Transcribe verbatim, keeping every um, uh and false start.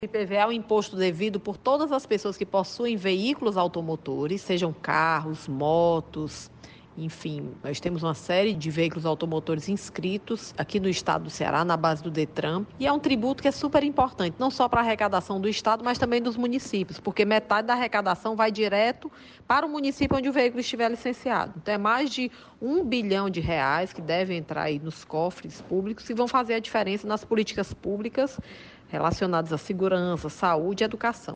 O I P V A é um imposto devido por todas as pessoas que possuem veículos automotores, sejam carros, motos, enfim, nós temos uma série de veículos automotores inscritos aqui no estado do Ceará, na base do Detran, e é um tributo que é super importante, não só para a arrecadação do estado, mas também dos municípios, porque metade da arrecadação vai direto para o município onde o veículo estiver licenciado. Então é mais de um bilhão de reais que devem entrar aí nos cofres públicos e vão fazer a diferença nas políticas públicas relacionadas à segurança, saúde e educação.